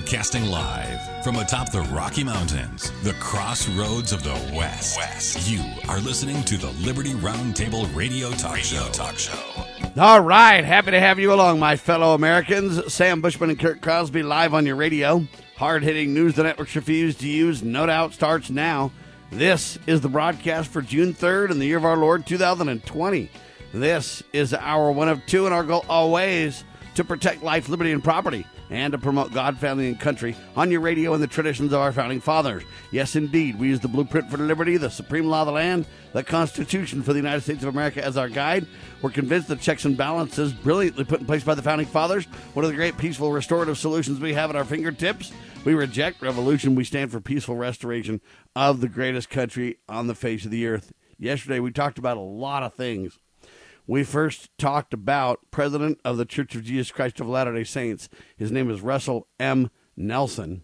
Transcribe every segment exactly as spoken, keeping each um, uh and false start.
Broadcasting live from atop the Rocky Mountains, the crossroads of the West. West. You are listening to the Liberty Roundtable Radio Talk Radio Show. Talk Show. All right, happy to have you along, my fellow Americans. Sam Bushman and Kurt Crosby live on your radio. Hard-hitting news the networks refuse to use, no doubt, starts now. This is the broadcast for June third in the year of our Lord, two thousand twenty. This is our one of two, and our goal always to protect life, liberty, and property, and to promote God, family, and country on your radio and the traditions of our founding fathers. Yes, indeed, we use the blueprint for liberty, the supreme law of the land, the Constitution for the United States of America as our guide. We're convinced the checks and balances brilliantly put in place by the founding fathers, one of the great peaceful restorative solutions we have at our fingertips. We reject revolution. We stand for peaceful restoration of the greatest country on the face of the earth. Yesterday, we talked about a lot of things. We first talked about President of the Church of Jesus Christ of Latter-day Saints. His name is Russell M. Nelson.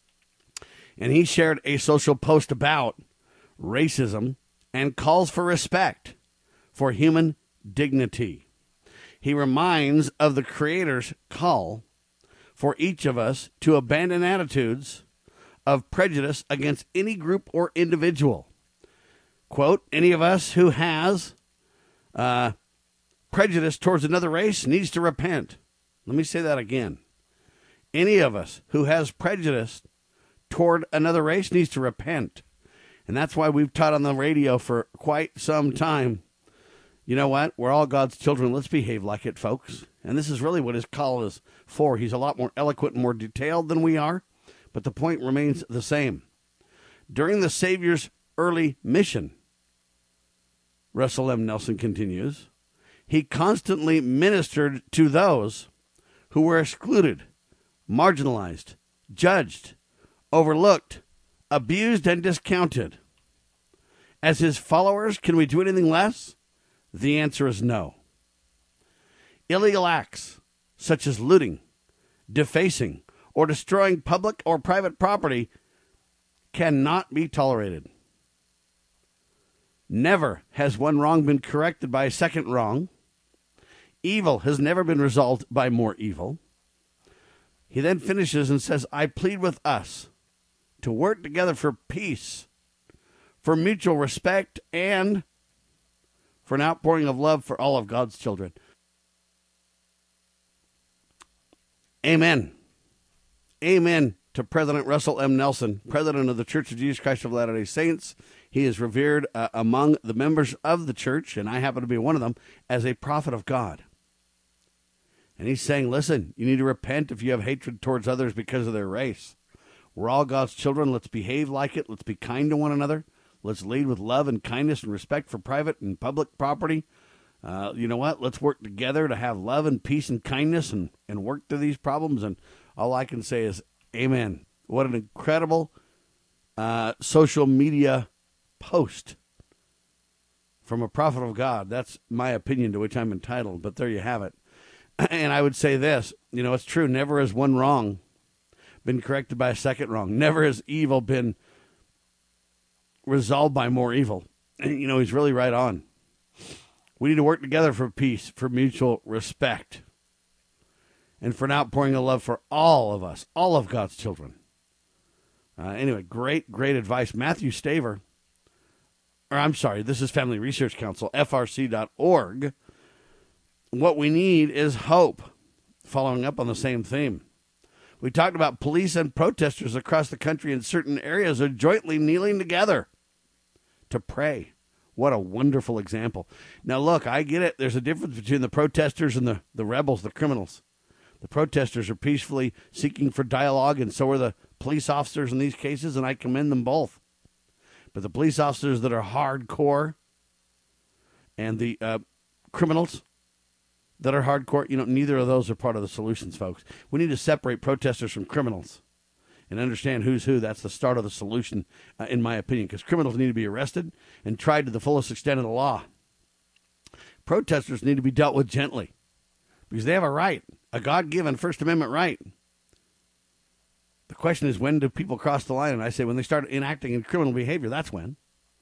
And he shared a social post about racism and calls for respect for human dignity. He reminds of the Creator's call for each of us to abandon attitudes of prejudice against any group or individual. Quote, any of us who has uh, prejudice towards another race needs to repent. Let me say that again. Any of us who has prejudice toward another race needs to repent. And that's why we've taught on the radio for quite some time. You know what? We're all God's children. Let's behave like it, folks. And this is really what his call is for. He's a lot more eloquent and more detailed than we are, but the point remains the same. During the Savior's early mission, Russell M. Nelson continues, he constantly ministered to those who were excluded, marginalized, judged, overlooked, abused, and discounted. As his followers, can we do anything less? The answer is no. Illegal acts, such as looting, defacing, or destroying public or private property, cannot be tolerated. Never has one wrong been corrected by a second wrong. Evil has never been resolved by more evil. He then finishes and says, I plead with us to work together for peace, for mutual respect, and for an outpouring of love for all of God's children. Amen. Amen to President Russell M. Nelson, President of the Church of Jesus Christ of Latter-day Saints. He is revered uh, among the members of the church, and I happen to be one of them, as a prophet of God. And he's saying, listen, you need to repent if you have hatred towards others because of their race. We're all God's children. Let's behave like it. Let's be kind to one another. Let's lead with love and kindness and respect for private and public property. Uh, you know what? Let's work together to have love and peace and kindness and, and work through these problems. And all I can say is amen. What an incredible uh, social media post from a prophet of God. That's my opinion to which I'm entitled, but there you have it. And I would say this, you know, it's true. Never has one wrong been corrected by a second wrong. Never has evil been resolved by more evil. And, you know, he's really right on. We need to work together for peace, for mutual respect, and for an outpouring of love for all of us, all of God's children. Uh, anyway, great, great advice. Matthew Staver, or I'm sorry, this is Family Research Council, F R C dot org. What we need is hope, following up on the same theme. We talked about police and protesters across the country in certain areas are jointly kneeling together to pray. What a wonderful example. Now, look, I get it. There's a difference between the protesters and the, the rebels, the criminals. The protesters are peacefully seeking for dialogue, and so are the police officers in these cases, and I commend them both. But the police officers that are hardcore and the uh, criminals that are hardcore, you know, neither of those are part of the solutions, folks. We need to separate protesters from criminals and understand who's who. That's the start of the solution, uh, in my opinion, because criminals need to be arrested and tried to the fullest extent of the law. Protesters need to be dealt with gently because they have a right, a God-given First Amendment right. The question is, when do people cross the line? And I say when they start enacting in criminal behavior, that's when.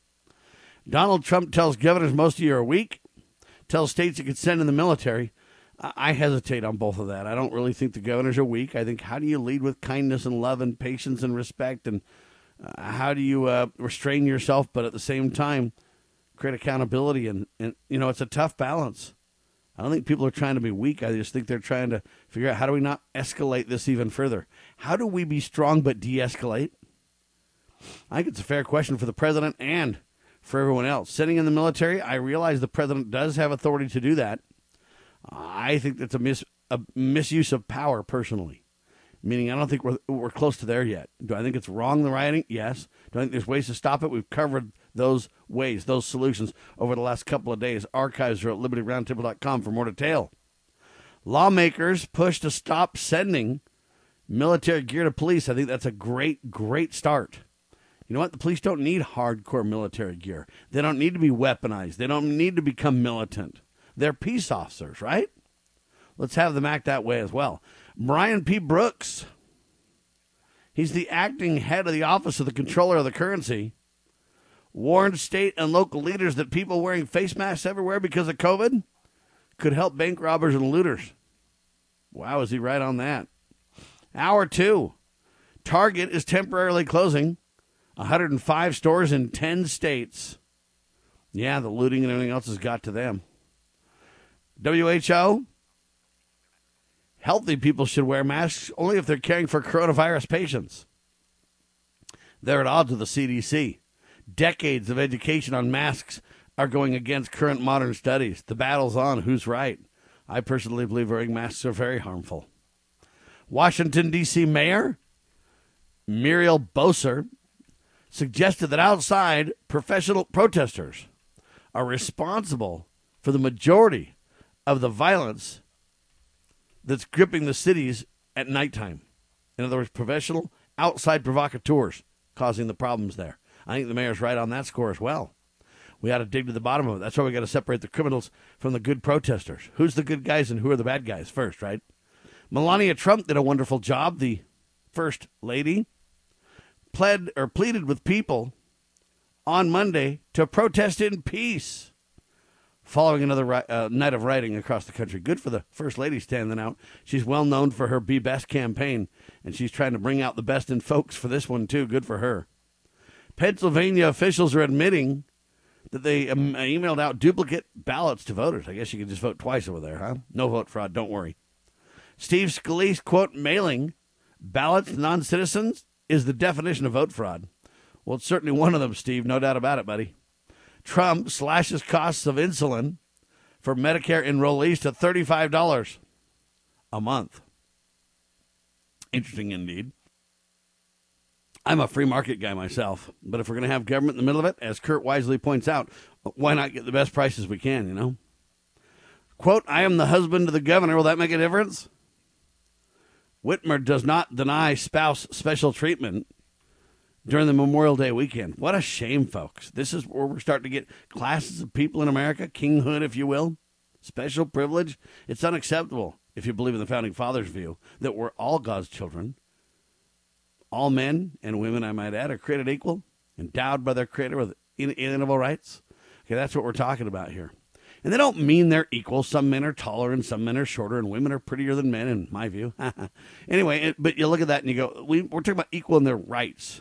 Donald Trump tells governors most of you are weak, tells states you could send in the military. I hesitate on both of that. I don't really think the governors are weak. I think, how do you lead with kindness and love and patience and respect? And uh, how do you uh, restrain yourself, but at the same time create accountability? And, and, you know, it's a tough balance. I don't think people are trying to be weak. I just think they're trying to figure out, how do we not escalate this even further? How do we be strong but de-escalate? I think it's a fair question for the president and for everyone else. Sitting in the military, I realize the president does have authority to do that. I think that's a, mis- a misuse of power, personally. Meaning, I don't think we're we're close to there yet. Do I think it's wrong, the rioting? Yes. Do I think there's ways to stop it? We've covered those ways, those solutions over the last couple of days. Archives are at liberty roundtable dot com for more detail. Lawmakers push to stop sending military gear to police. I think that's a great, great start. You know what? The police don't need hardcore military gear. They don't need to be weaponized. They don't need to become militant. They're peace officers, right? Let's have them act that way as well. Brian P. Brooks, he's the acting head of the Office of the Comptroller of the Currency, warned state and local leaders that people wearing face masks everywhere because of COVID could help bank robbers and looters. Wow, is he right on that? Hour two, Target is temporarily closing one hundred five stores in ten states. Yeah, the looting and everything else has got to them. W H O, healthy people should wear masks only if they're caring for coronavirus patients. They're at odds with the C D C. Decades of education on masks are going against current modern studies. The battle's on. Who's right? I personally believe wearing masks are very harmful. Washington, D C Mayor Muriel Bowser suggested that outside professional protesters are responsible for the majority of the violence that's gripping the cities at nighttime. In other words, professional outside provocateurs causing the problems there. I think the mayor's right on that score as well. We ought to dig to the bottom of it. That's why we got to separate the criminals from the good protesters. Who's the good guys and who are the bad guys first, right? Melania Trump did a wonderful job, the first lady, pled or pleaded with people on Monday to protest in peace following another uh, night of rioting across the country. Good for the First Lady standing out. She's well known for her Be Best campaign, and she's trying to bring out the best in folks for this one, too. Good for her. Pennsylvania officials are admitting that they um, emailed out duplicate ballots to voters. I guess you could just vote twice over there, huh? No vote fraud, don't worry. Steve Scalise, quote, mailing ballots to non-citizens is the definition of vote fraud. Well, it's certainly one of them, Steve. No doubt about it, buddy. Trump slashes costs of insulin for Medicare enrollees to thirty-five dollars a month. Interesting indeed. I'm a free market guy myself, but if we're going to have government in the middle of it, as Kurt wisely points out, why not get the best prices we can, you know? Quote, I am the husband of the governor. Will that make a difference? Whitmer does not deny spouse special treatment during the Memorial Day weekend. What a shame, folks. This is where we're starting to get classes of people in America, kinghood, if you will, special privilege. It's unacceptable, if you believe in the Founding Fathers' view, that we're all God's children. All men and women, I might add, are created equal, endowed by their Creator with inalienable rights. Okay, that's what we're talking about here. And they don't mean they're equal. Some men are taller and some men are shorter, and women are prettier than men, in my view. Anyway, it, but you look at that and you go, we, we're talking about equal in their rights.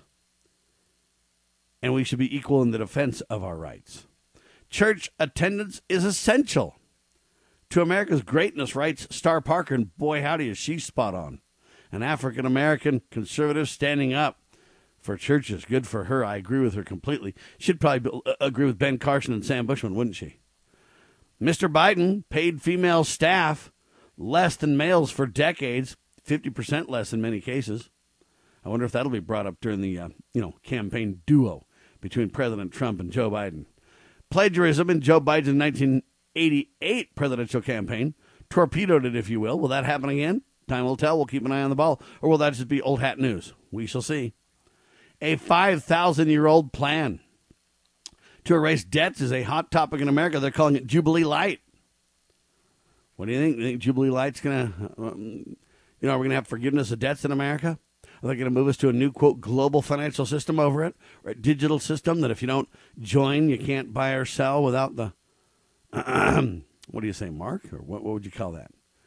And we should be equal in the defense of our rights. Church attendance is essential to America's greatness, writes Star Parker, and boy, howdy, is she spot on. An African-American conservative standing up for churches. Good for her. I agree with her completely. She'd probably be, uh, agree with Ben Carson and Sam Bushman, wouldn't she? Mister Biden paid female staff less than males for decades, fifty percent less in many cases. I wonder if that'll be brought up during the uh, you know campaign duo between President Trump and Joe Biden. Plagiarism in Joe Biden's nineteen eighty-eight presidential campaign torpedoed it, if you will. Will that happen again? Time will tell. We'll keep an eye on the ball. Or will that just be old hat news? We shall see. A five thousand year old plan to erase debts is a hot topic in America. They're calling it Jubilee Light. What do you think? You think Jubilee Light's going to, um, you know, are we going to have forgiveness of debts in America? Are they going to move us to a new, quote, global financial system over it? Or a digital system that if you don't join, you can't buy or sell without the, what do you say, Mark? Or what, what would you call that?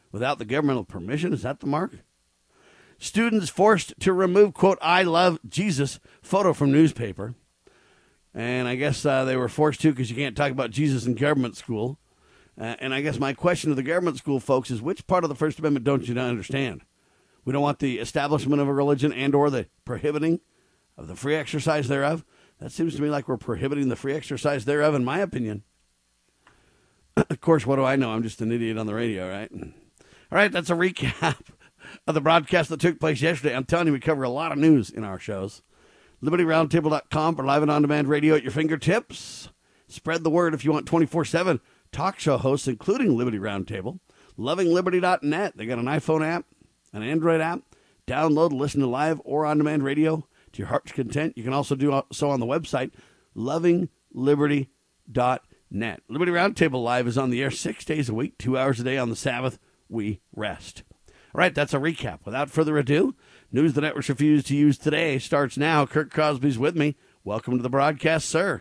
without the governmental permission. Is that the mark? Students forced to remove, quote, I love Jesus photo from newspaper. And I guess uh, they were forced to because you can't talk about Jesus in government school. Uh, and I guess my question to the government school folks is, which part of the First Amendment don't you not understand? We don't want the establishment of a religion and or the prohibiting of the free exercise thereof. That seems to me like we're prohibiting the free exercise thereof, in my opinion. Of course, what do I know? I'm just an idiot on the radio, right? All right, that's a recap of the broadcast that took place yesterday. I'm telling you, we cover a lot of news in our shows. Liberty Roundtable dot com for live and on-demand radio at your fingertips. Spread the word if you want twenty-four seven talk show hosts, including Liberty Roundtable. Loving Liberty dot net. They got an iPhone app, an Android app. Download, listen to live or on-demand radio to your heart's content. You can also do so on the website, Loving Liberty dot net. Liberty Roundtable Live is on the air six days a week, two hours a day. On the Sabbath, we rest. All right, that's a recap. Without further ado, news the networks refuse to use today starts now. Kirk Crosby's with me. Welcome to the broadcast, sir.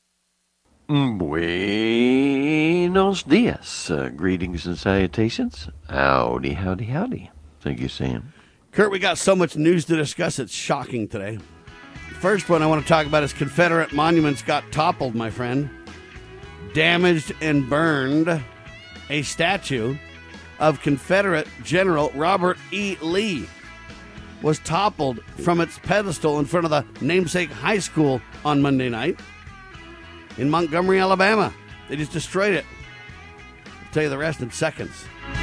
Buenos dias. Uh, greetings and salutations. Howdy, howdy, howdy. Thank you, Sam. Kurt, we got so much news to discuss, it's shocking today. First one I want to talk about is Confederate monuments got toppled, my friend. Damaged and burned. A statue of Confederate General Robert E. Lee was toppled from its pedestal in front of the namesake high school on Monday night in Montgomery, Alabama. They just destroyed it. I'll tell you the rest in seconds.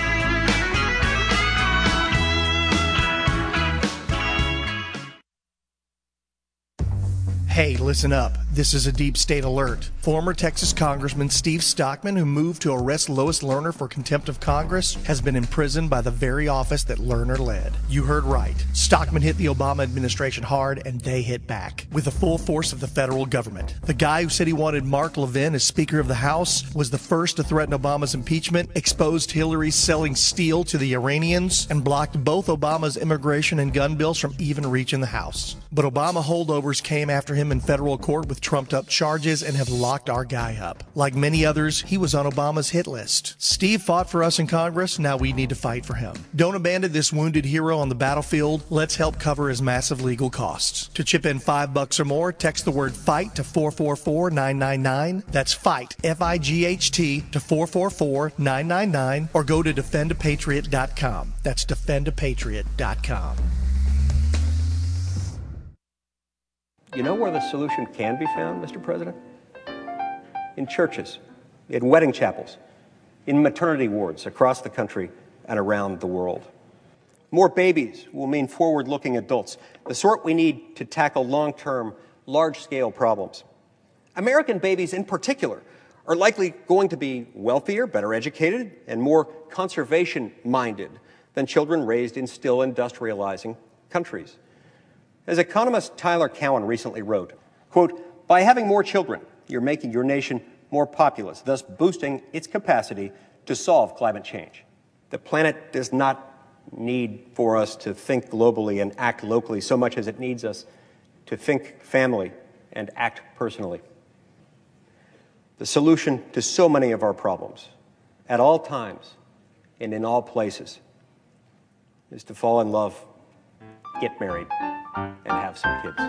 Hey, listen up. This is a deep state alert. Former Texas Congressman Steve Stockman, who moved to arrest Lois Lerner for contempt of Congress, has been imprisoned by the very office that Lerner led. You heard right. Stockman hit the Obama administration hard, and they hit back with the full force of the federal government. The guy who said he wanted Mark Levin as Speaker of the House was the first to threaten Obama's impeachment, exposed Hillary selling steel to the Iranians, and blocked both Obama's immigration and gun bills from even reaching the House. But Obama holdovers came after him in federal court with trumped-up charges and have locked our guy up. Like many others, he was on Obama's hit list. Steve fought for us in Congress, now we need to fight for him. Don't abandon this wounded hero on the battlefield. Let's help cover his massive legal costs. To chip in five bucks or more, text the word FIGHT to four four four nine nine nine. That's FIGHT, F I G H T, to four four four nine nine nine, or go to defend a patriot dot com. That's defend a patriot dot com. You know where the solution can be found, Mister President? In churches, in wedding chapels, in maternity wards across the country and around the world. More babies will mean forward-looking adults, the sort we need to tackle long-term, large-scale problems. American babies in particular are likely going to be wealthier, better educated, and more conservation-minded than children raised in still industrializing countries. As economist Tyler Cowen recently wrote, quote, by having more children, you're making your nation more populous, thus boosting its capacity to solve climate change. The planet does not need for us to think globally and act locally so much as it needs us to think family and act personally. The solution to so many of our problems, at all times and in all places, is to fall in love, get married, and have some kids.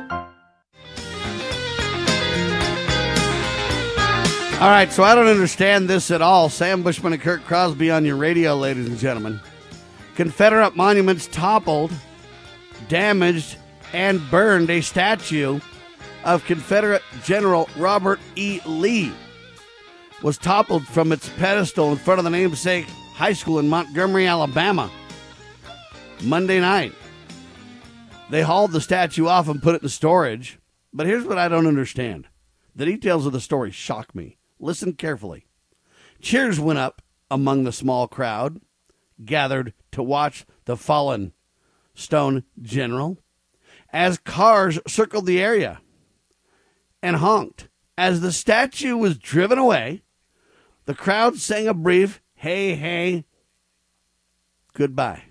All right, so I don't understand this at all. Sam Bushman and Kirk Crosby on your radio, ladies and gentlemen. Confederate monuments toppled, damaged, and burned a statue of Confederate General Robert E. Lee. Was toppled from its pedestal in front of the namesake high school in Montgomery, Alabama, Monday night. They hauled the statue off and put it in storage. But here's what I don't understand. The details of the story shock me. Listen carefully. Cheers went up among the small crowd gathered to watch the fallen stone general as cars circled the area and honked. As the statue was driven away, the crowd sang a brief, hey, hey, goodbye.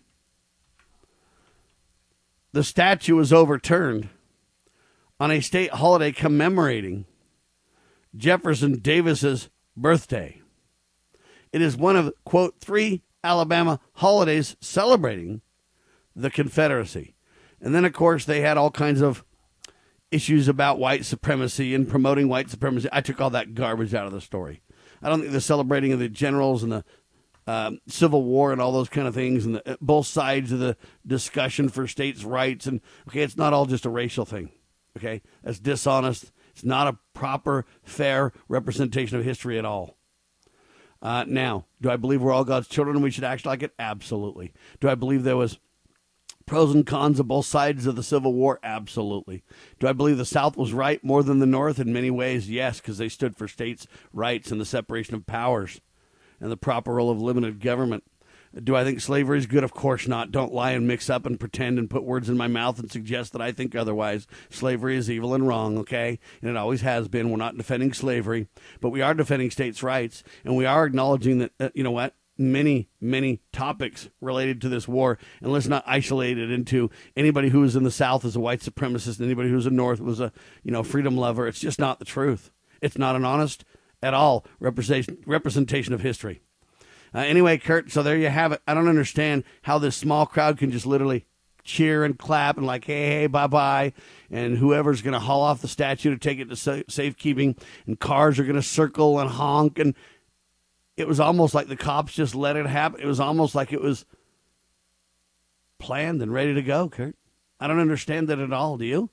The statue was overturned on a state holiday commemorating Jefferson Davis's birthday. It is one of, quote, three Alabama holidays celebrating the Confederacy. And then, of course, they had all kinds of issues about white supremacy and promoting white supremacy. I took all that garbage out of the story. I don't think the celebrating of the generals and the uh, Civil War and all those kind of things and the, both sides of the discussion for states' rights. And, okay, it's not all just a racial thing. Okay, that's dishonest. It's not a proper, fair representation of history at all. Uh, now, do I believe we're all God's children and we should act like it? Absolutely. Do I believe there was pros and cons of both sides of the Civil War? Absolutely. Do I believe the South was right more than the North? In many ways, yes, because they stood for states' rights and the separation of powers and the proper role of limited government. Do I think slavery is good? Of course not. Don't lie and mix up and pretend and put words in my mouth and suggest that I think otherwise. Slavery is evil and wrong, okay? And it always has been. We're not defending slavery, but we are defending states' rights, and we are acknowledging that, uh, you know what, many, many topics related to this war, and let's not isolate it into anybody who was in the South as a white supremacist and anybody who was in the North was a, you know, freedom lover. It's just not the truth. It's not an honest at all representation, representation of history. Uh, anyway, Kurt, so there you have it. I don't understand how this small crowd can just literally cheer and clap and like, hey, hey, bye-bye, and whoever's going to haul off the statue to take it to sa- safekeeping, and cars are going to circle and honk, and it was almost like the cops just let it happen. It was almost like it was planned and ready to go, Kurt. I don't understand that at all, do you?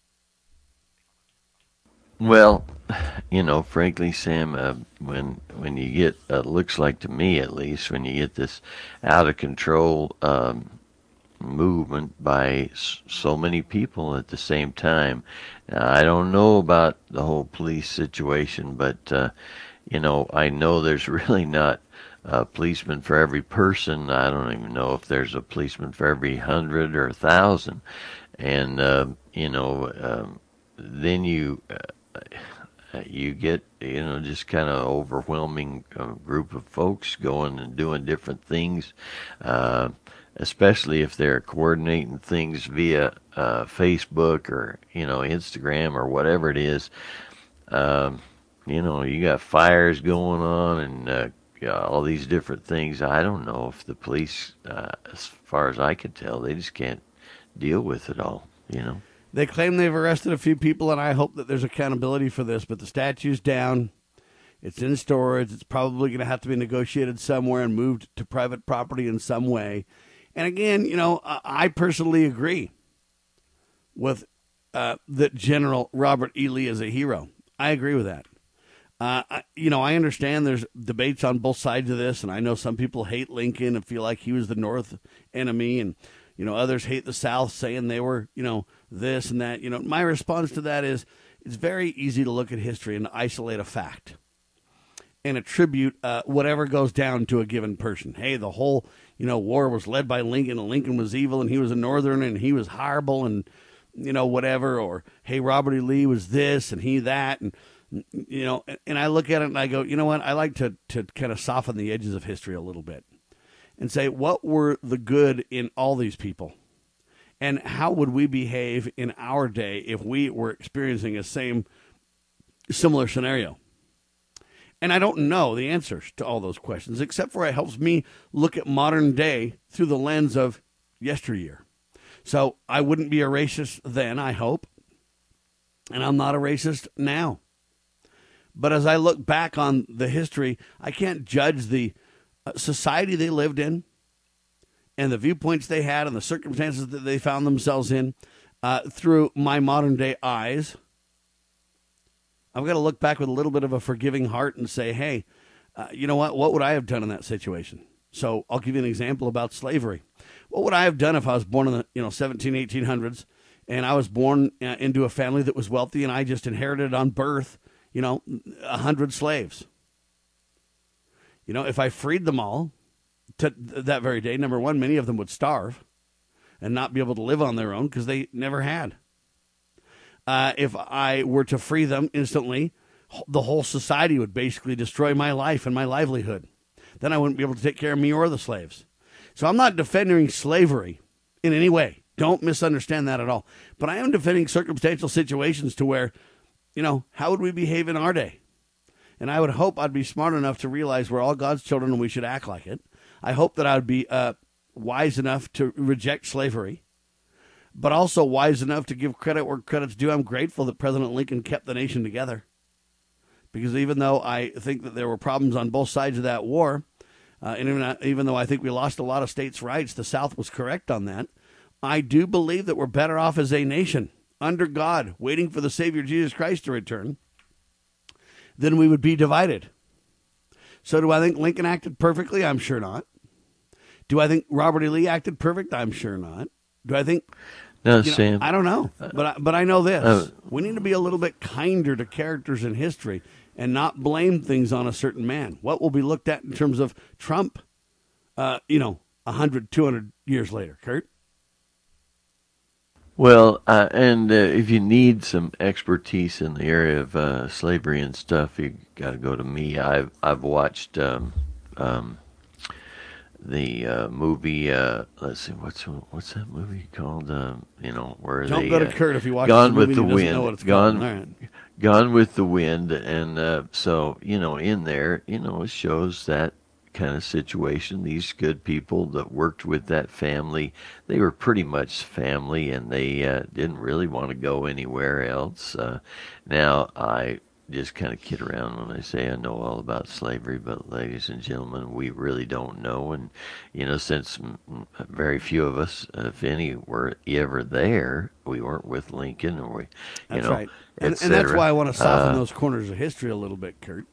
Well, you know, frankly, Sam, uh, when when you get, uh, looks like to me at least, when you get this out of control um, movement by s- so many people at the same time, uh, I don't know about the whole police situation, but uh, you know, I know there's really not a policeman for every person. I don't even know if there's a policeman for every hundred or a thousand, and uh, you know, um, then you. Uh, you get, you know, just kind of overwhelming uh, group of folks going and doing different things, uh, especially if they're coordinating things via uh, Facebook or, you know, Instagram or whatever it is. Um, you know, you got fires going on and uh, yeah, all these different things. I don't know if the police, uh, as far as I can tell, they just can't deal with it all, you know. They claim they've arrested a few people, and I hope that there's accountability for this, but the statue's down. It's in storage. It's probably going to have to be negotiated somewhere and moved to private property in some way. And again, you know, I personally agree with uh, that General Robert E. Lee is a hero. I agree with that. Uh, I, you know, I understand there's debates on both sides of this, and I know some people hate Lincoln and feel like he was the North enemy, and you know, others hate the South, saying they were, you know, this and that. You know, my response to that is it's very easy to look at history and isolate a fact and attribute uh, whatever goes down to a given person. Hey, the whole, you know, war was led by Lincoln, and Lincoln was evil, and he was a Northern, and he was horrible, and, you know, whatever. Or, hey, Robert E. Lee was this, and he that. And, you know, and I look at it and I go, you know what? I like to, to kind of soften the edges of history a little bit and say, what were the good in all these people? And how would we behave in our day if we were experiencing a same, similar scenario? And I don't know the answers to all those questions, except for it helps me look at modern day through the lens of yesteryear. So I wouldn't be a racist then, I hope. And I'm not a racist now. But as I look back on the history, I can't judge the society they lived in and the viewpoints they had and the circumstances that they found themselves in uh, through my modern day eyes. I've got to look back with a little bit of a forgiving heart and say, hey, uh, you know what? What would I have done in that situation? So I'll give you an example about slavery. What would I have done if I was born in the you know seventeen, eighteen hundreds and I was born uh, into a family that was wealthy and I just inherited on birth, you know, a hundred slaves? You know, if I freed them all to that very day, number one, many of them would starve and not be able to live on their own because they never had. Uh, if I were to free them instantly, the whole society would basically destroy my life and my livelihood. Then I wouldn't be able to take care of me or the slaves. So I'm not defending slavery in any way. Don't misunderstand that at all. But I am defending circumstantial situations to where, you know, how would we behave in our day? And I would hope I'd be smart enough to realize we're all God's children and we should act like it. I hope that I would be uh, wise enough to reject slavery, but also wise enough to give credit where credit's due. I'm grateful that President Lincoln kept the nation together, because even though I think that there were problems on both sides of that war, uh, and even, even though I think we lost a lot of states' rights, the South was correct on that. I do believe that we're better off as a nation under God, waiting for the Savior Jesus Christ to return, than we would be divided. So do I think Lincoln acted perfectly? I'm sure not. Do I think Robert E. Lee acted perfect? I'm sure not. Do I think... No, you know, Sam. I don't know, but I, but I know this. Uh, we need to be a little bit kinder to characters in history and not blame things on a certain man. What will be looked at in terms of Trump, uh, you know, one hundred, two hundred years later, Kurt? Well, uh, and uh, if you need some expertise in the area of uh, slavery and stuff, you got to go to me. I've I've watched um, um, the uh, movie. Uh, let's see, what's what's that movie called? Um, you know, where Don't they go to uh, Kurt if you watch Gone the movie with the and he doesn't Wind. know what it's Gone, called. All right. Gone with the Wind, and uh, so you know, in there, you know, it shows that kind of situation. These good people that worked with that family, they were pretty much family, and they uh, didn't really want to go anywhere else. Uh, now, I just kind of kid around when I say I know all about slavery, but ladies and gentlemen, we really don't know. And, you know, since very few of us, if any, were ever there, we weren't with Lincoln, or we, you That's know, right. And, et and that's cetera. why I want to soften Uh, those corners of history a little bit, Kurt.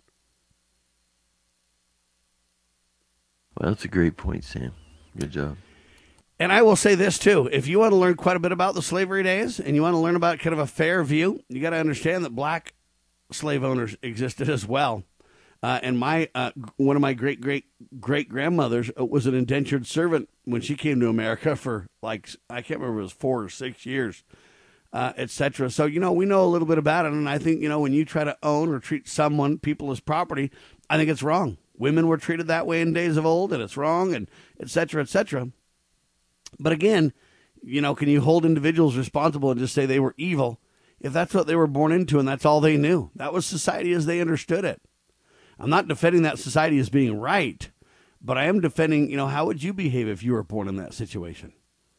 Well, that's a great point, Sam. Good job. And I will say this, too. If you want to learn quite a bit about the slavery days and you want to learn about kind of a fair view, you got to understand that black slave owners existed as well. Uh, and my uh, one of my great-great-great-grandmothers was an indentured servant when she came to America for, like, I can't remember, it was four or six years, uh, et cetera. So, you know, we know a little bit about it. And I think, you know, when you try to own or treat someone, people as property, I think it's wrong. Women were treated that way in days of old, and it's wrong, and et cetera, et cetera. But again, you know, can you hold individuals responsible and just say they were evil if that's what they were born into and that's all they knew? That was society as they understood it. I'm not defending that society as being right, but I am defending, you know, how would you behave if you were born in that situation?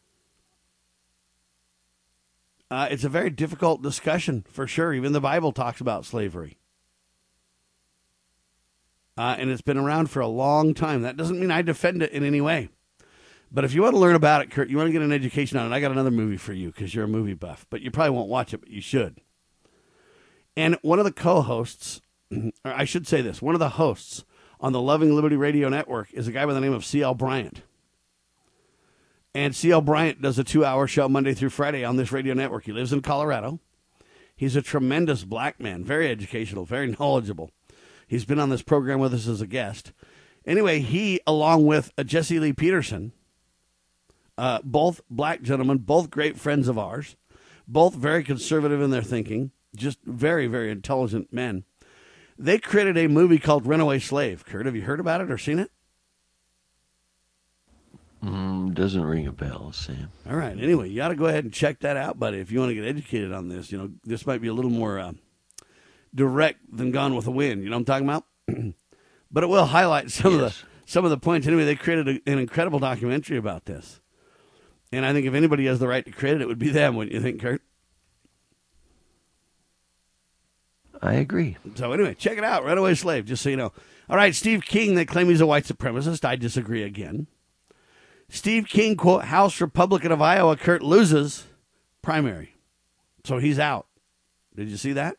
Uh, it's a very difficult discussion, for sure. Even the Bible talks about slavery. Uh, and it's been around for a long time. That doesn't mean I defend it in any way. But if you want to learn about it, Kurt, you want to get an education on it, I got another movie for you because you're a movie buff. But you probably won't watch it, but you should. And one of the co-hosts, or I should say this, one of the hosts on the Loving Liberty Radio Network is a guy by the name of C L Bryant. And C L Bryant does a two-hour show Monday through Friday on this radio network. He lives in Colorado. He's a tremendous black man, very educational, very knowledgeable. He's been on this program with us as a guest. Anyway, he, along with uh, Jesse Lee Peterson, uh, both black gentlemen, both great friends of ours, both very conservative in their thinking, just very, very intelligent men. They created a movie called Runaway Slave. Kurt, have you heard about it or seen it? Mm, doesn't ring a bell, Sam. All right. Anyway, you ought to go ahead and check that out, buddy, if you want to get educated on this. You know, this might be a little more... Uh, direct than Gone with the Wind, you know what I'm talking about? But it will highlight some yes. of the some of the points. Anyway, they created a, an incredible documentary about this. And I think if anybody has the right to create it, it would be them, wouldn't you think, Kurt? I agree. So anyway, check it out, Runaway Slave, just so you know. All right, Steve King, they claim he's a white supremacist. I disagree again. Steve King, quote, House Republican of Iowa, Kurt, loses primary. So he's out. Did you see that?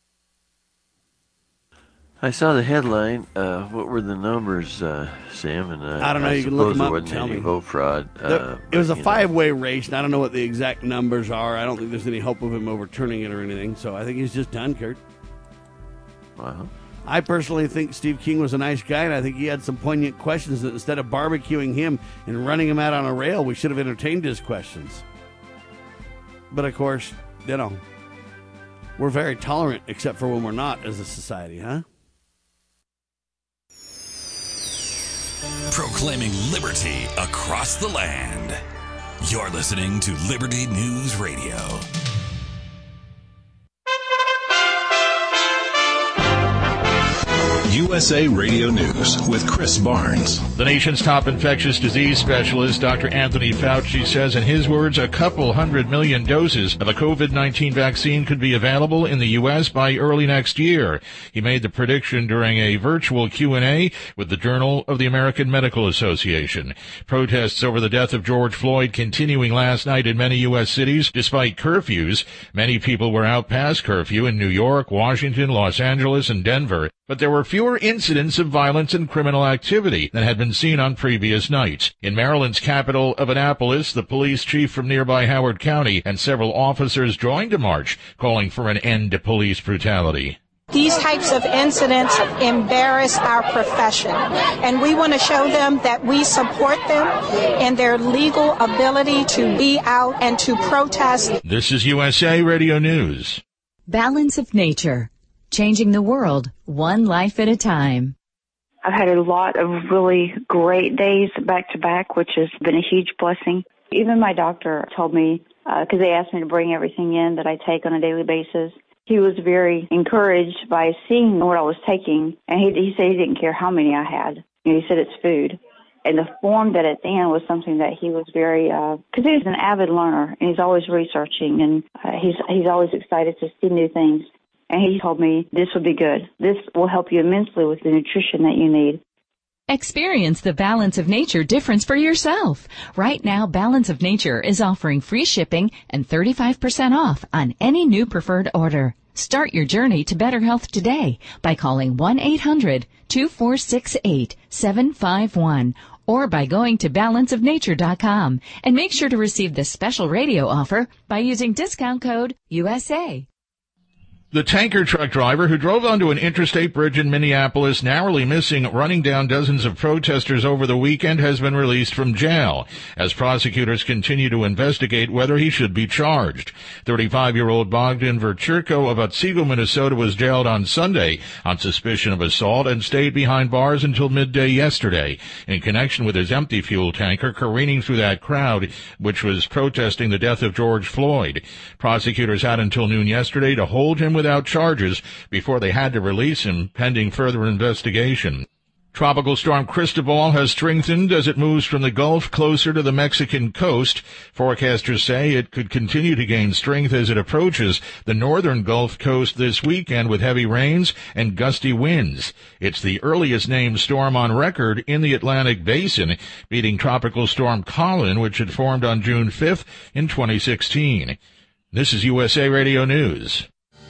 I saw the headline. Uh, what were the numbers, uh, Sam? And uh, I don't know. I You can look them there up and wasn't tell any me. Vote fraud. The, Uh, it was a but, you know. five-way race, and I don't know what the exact numbers are. I don't think there's any hope of him overturning it or anything. So I think he's just done, Kurt. Wow. I personally think Steve King was a nice guy, and I think he had some poignant questions that instead of barbecuing him and running him out on a rail, we should have entertained his questions. But, of course, you know, we're very tolerant, except for when we're not as a society, huh? Proclaiming liberty across the land. You're listening to Liberty News Radio. You U S A Radio News with Chris Barnes. The nation's top infectious disease specialist, Doctor Anthony Fauci, says in his words, a couple hundred million doses of a COVID nineteen vaccine could be available in the U S by early next year. He made the prediction during a virtual Q and A with the Journal of the American Medical Association. Protests over the death of George Floyd continuing last night in many U S cities despite curfews. Many people were out past curfew in New York, Washington, Los Angeles, and Denver, but there were fewer incidents of violence and criminal activity than had been seen on previous nights. In Maryland's capital of Annapolis, the police chief from nearby Howard County and several officers joined a march calling for an end to police brutality. These types of incidents embarrass our profession, and we want to show them that we support them in their legal ability to be out and to protest. This is U S A Radio News. Balance of Nature, changing the world one life at a time. I've had a lot of really great days back to back, which has been a huge blessing. Even my doctor told me, because uh, they asked me to bring everything in that I take on a daily basis. He was very encouraged by seeing what I was taking, and he, he said he didn't care how many I had. You know, he said it's food. And the form that it's in was something that he was very, because uh, he's an avid learner, and he's always researching, and uh, he's he's always excited to see new things. And he told me, this would be good. This will help you immensely with the nutrition that you need. Experience the Balance of Nature difference for yourself. Right now, Balance of Nature is offering free shipping and thirty-five percent off on any new preferred order. Start your journey to better health today by calling one eight hundred two four six eight seven five one or by going to balance of nature dot com. And make sure to receive this special radio offer by using discount code U S A. The tanker truck driver who drove onto an interstate bridge in Minneapolis, narrowly missing running down dozens of protesters over the weekend, has been released from jail as prosecutors continue to investigate whether he should be charged. thirty-five-year-old Bogdan Verchurko of Otsego, Minnesota, was jailed on Sunday on suspicion of assault and stayed behind bars until midday yesterday in connection with his empty fuel tanker careening through that crowd which was protesting the death of George Floyd. Prosecutors had until noon yesterday to hold him with without charges before they had to release him pending further investigation. Tropical storm Cristobal has strengthened as it moves from the Gulf closer to the Mexican coast. Forecasters say it could continue to gain strength as it approaches the northern Gulf Coast this weekend with heavy rains and gusty winds. It's the earliest named storm on record in the Atlantic Basin, beating Tropical Storm Colin, which had formed on June fifth in twenty sixteen. This is U S A Radio News.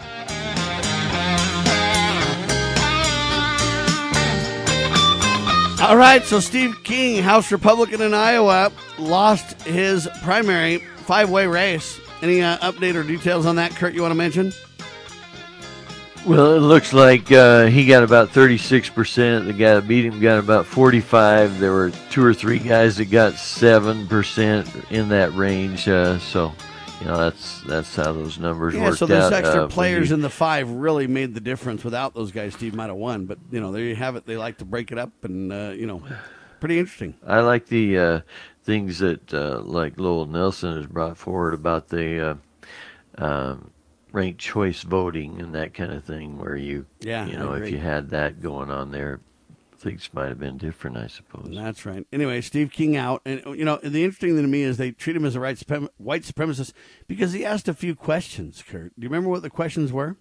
All right, so Steve King, House Republican in Iowa, lost his primary five-way race. Any uh, update or details on that, Kurt, you want to mention? Well, it looks like uh, he got about thirty-six percent. The guy that beat him got about forty-five. There were two or three guys that got seven percent in that range. Uh, so, you know, that's that's how those numbers yeah, worked so those out. extra uh, players you, in the five really made the difference. Without those guys, Steve might have won. But, you know, there you have it. They like to break it up and, uh, you know, pretty interesting. I like the uh, things that, uh, like Lowell Nelson has brought forward about the uh, um, ranked choice voting and that kind of thing, where you, yeah, you know, if you had that going on there, things might have been different, I suppose. That's right. Anyway, Steve King out. And, you know, the interesting thing to me is they treat him as a right suprem- white supremacist because he asked a few questions, Kurt. Do you remember what the questions were?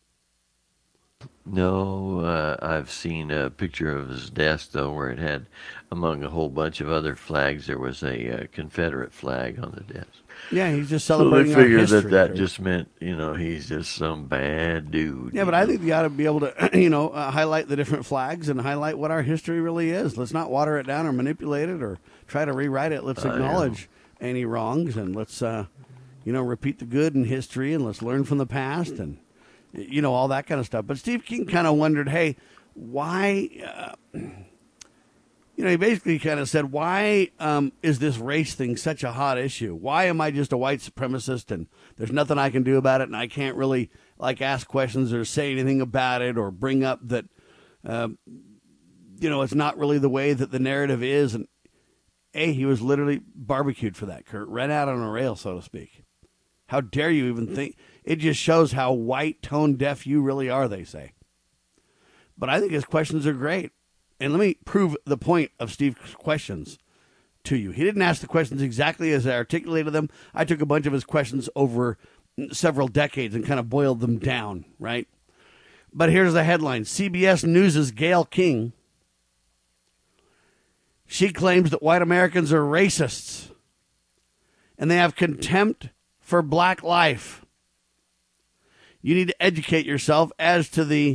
No, uh, I've seen a picture of his desk, though, where it had, among a whole bunch of other flags, there was a uh, Confederate flag on the desk. Yeah, he's just celebrating so they figured our history, that that Kurt. just meant, you know, he's just some bad dude. Yeah, but know? I think you ought to be able to, you know, uh, highlight the different flags and highlight what our history really is. Let's not water it down or manipulate it or try to rewrite it. Let's acknowledge any wrongs and let's, uh, you know, repeat the good in history and let's learn from the past and, you know, all that kind of stuff. But Steve King kind of wondered, hey, why, uh, you know, he basically kind of said, why um, is this race thing such a hot issue? Why am I just a white supremacist and there's nothing I can do about it and I can't really, like, ask questions or say anything about it or bring up that, uh, you know, it's not really the way that the narrative is. And, A, he was literally barbecued for that, Kurt, ran out on a rail, so to speak. How dare you even think? It just shows how white, tone deaf you really are, they say. But I think his questions are great. And let me prove the point of Steve's questions to you. He didn't ask the questions exactly as I articulated them. I took a bunch of his questions over several decades and kind of boiled them down, right? But here's the headline. C B S News' Gayle King. She claims that white Americans are racists and they have contempt for black life. You need to educate yourself as to the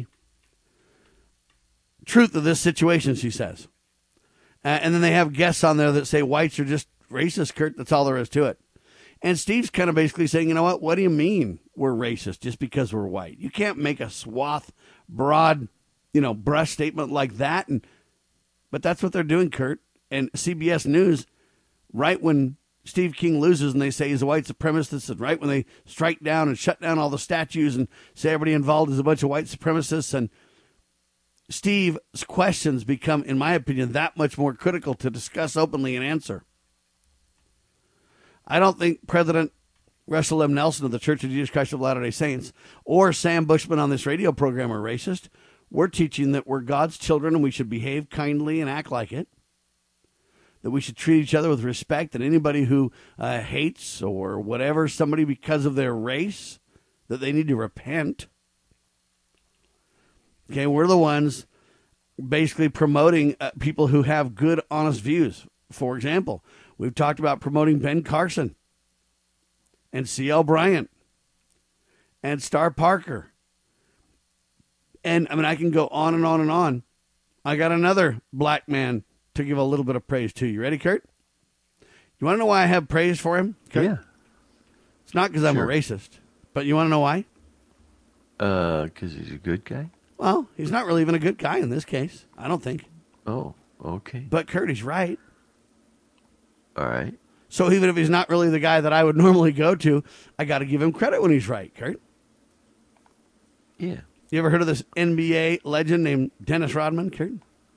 truth of this situation, she says. Uh, and then they have guests on there that say whites are just racist, Kurt. That's all there is to it. And Steve's kind of basically saying, you know what? What do you mean we're racist just because we're white? You can't make a swath, broad, you know, brush statement like that. And but that's what they're doing, Kurt. And C B S News, right when Steve King loses and they say he's a white supremacist, and right when they strike down and shut down all the statues and say everybody involved is a bunch of white supremacists, and Steve's questions become, in my opinion, that much more critical to discuss openly and answer. I don't think President Russell M. Nelson of the Church of Jesus Christ of Latter-day Saints or Sam Bushman on this radio program are racist. We're teaching that we're God's children and we should behave kindly and act like it, that we should treat each other with respect, and anybody who uh, hates or whatever somebody because of their race, that they need to repent. Okay, we're the ones basically promoting uh, people who have good, honest views. For example, we've talked about promoting Ben Carson and C L Bryant and Star Parker. And, I mean, I can go on and on and on. I got another black man to give a little bit of praise to. You ready, Kurt? You want to know why I have praise for him, Kurt? Yeah. It's not because I'm sure. a racist, but you want to know why? Uh, because he's a good guy? Well, he's not really even a good guy in this case, I don't think. Oh, okay. But Kurt, he's right. All right. So even if he's not really the guy that I would normally go to, I got to give him credit when he's right, Kurt. Yeah. You ever heard of this N B A legend named Dennis Rodman, Kurt?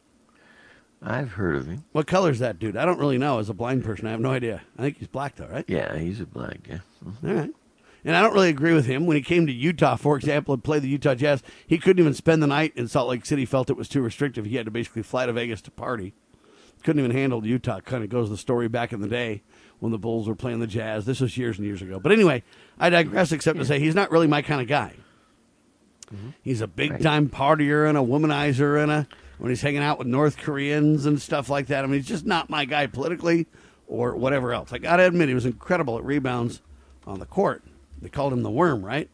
I've heard of him. What color is that dude? I don't really know. As a blind person, I have no idea. I think he's black, though, right? Yeah, he's a black guy. Mm-hmm. All right. And I don't really agree with him. When he came to Utah, for example, and played the Utah Jazz, he couldn't even spend the night in Salt Lake City, felt it was too restrictive. He had to basically fly to Vegas to party. Couldn't even handle Utah. Kind of goes the story back in the day when the Bulls were playing the Jazz. This was years and years ago. But anyway, I digress except yeah. to say he's not really my kind of guy. Mm-hmm. He's a big-time right. partier and a womanizer and a when he's hanging out with North Koreans and stuff like that. I mean, he's just not my guy politically or whatever else. I got to admit, he was incredible at rebounds on the court. They called him the Worm, right?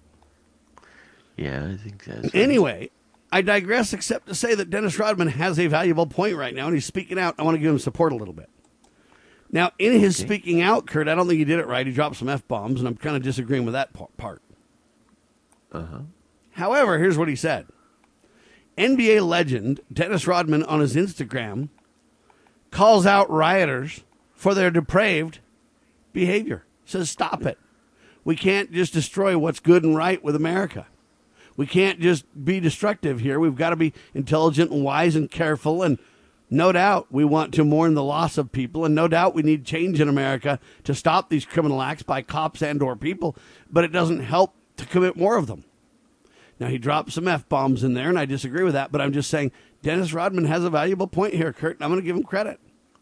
Yeah, I think that's Anyway, right. I digress except to say that Dennis Rodman has a valuable point right now, and he's speaking out. I want to give him support a little bit. Now, in his okay. speaking out, Kurt, I don't think he did it right. He dropped some F-bombs, and I'm kind of disagreeing with that part. Uh-huh. However, here's what he said. N B A legend Dennis Rodman on his Instagram calls out rioters for their depraved behavior. Says, stop it. We can't just destroy what's good and right with America. We can't just be destructive here. We've got to be intelligent and wise and careful. And no doubt we want to mourn the loss of people. And no doubt we need change in America to stop these criminal acts by cops and or people. But it doesn't help to commit more of them. Now, he dropped some F-bombs in there, and I disagree with that. But I'm just saying Dennis Rodman has a valuable point here, Kurt, and I'm going to give him credit.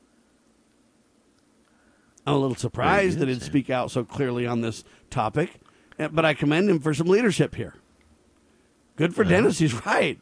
I'm a little surprised that he'd speak out so clearly on this topic, but I commend him for some leadership here. Good for uh-huh. Dennis. He's right.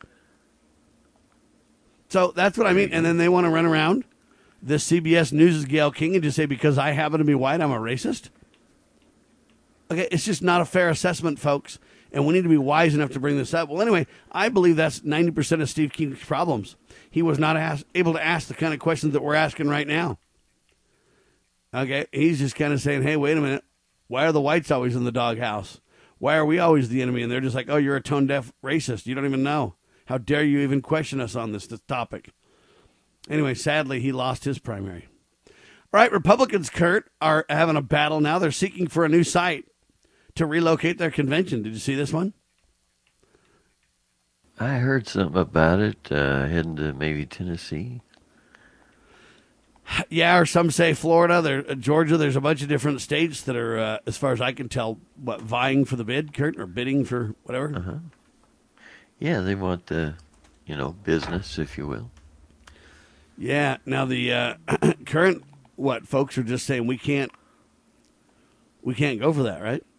So that's what I mean. And then they want to run around this C B S News' Gayle King and just say, because I happen to be white, I'm a racist. Okay, it's just not a fair assessment, folks, and we need to be wise enough to bring this up. Well, anyway, I believe that's ninety percent of Steve King's problems. He was not ask, able to ask the kind of questions that we're asking right now. Okay, he's just kind of saying, hey, wait a minute. Why are the whites always in the doghouse? Why are we always the enemy? And they're just like, oh, you're a tone-deaf racist. You don't even know. How dare you even question us on this, this topic? Anyway, sadly, he lost his primary. All right, Republicans, Kurt, are having a battle now. They're seeking for a new site to relocate their convention. Did you see this one? I heard something about it, uh, heading to maybe Tennessee. Yeah, or some say Florida, there, uh, Georgia. There's a bunch of different states that are, uh, as far as I can tell, what, vying for the bid, Kurt, or bidding for whatever. Uh-huh. Yeah, they want the you know, business, if you will. Yeah. Now the uh, current what folks are just saying we can't we can't go for that, right?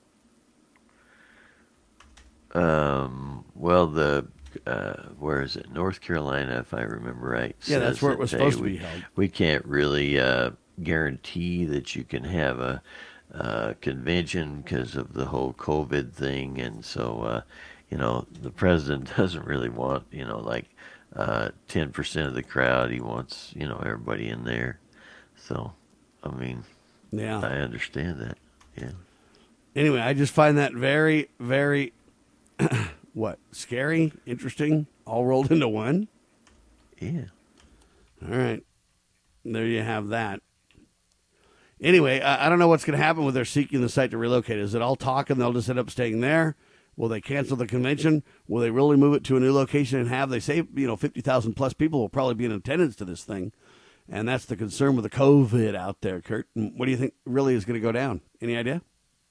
Um. Well, the uh, where is it? North Carolina, if I remember right. Yeah, that's where it was that, supposed hey, to be we, held. We can't really uh, guarantee that you can have a uh, convention because of the whole COVID thing, and so uh, you know the president doesn't really want you know like uh, ten percent of the crowd. He wants you know everybody in there. So, I mean, yeah, I understand that. Yeah. Anyway, I just find that very, very. What? Scary, interesting, all rolled into one? Yeah. All right. There you have that. Anyway, I, I don't know what's going to happen with their seeking the site to relocate. Is it all talk and they'll just end up staying there? Will they cancel the convention? Will they really move it to a new location and have, they say, you know, fifty thousand plus people will probably be in attendance to this thing. And that's the concern with the COVID out there, Kurt. And what do you think really is going to go down? Any idea?